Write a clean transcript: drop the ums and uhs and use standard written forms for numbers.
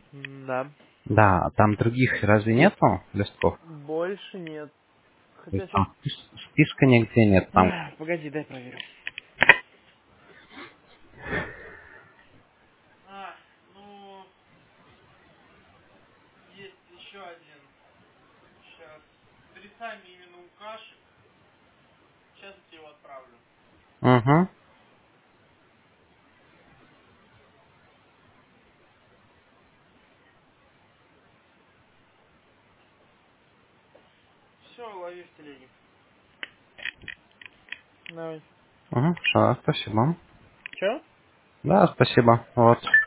Да. Да, там других разве нету листков? Больше нет. То Хотя есть сейчас... там списка нигде нет, там. Погоди, дай проверю. Ну, есть еще один. Сейчас. С адресами именно у кашек. Сейчас я тебе его отправлю. Угу. Все, лови в телеге. Давай. Угу. Хорошо, спасибо. Че? Да, спасибо. Вот.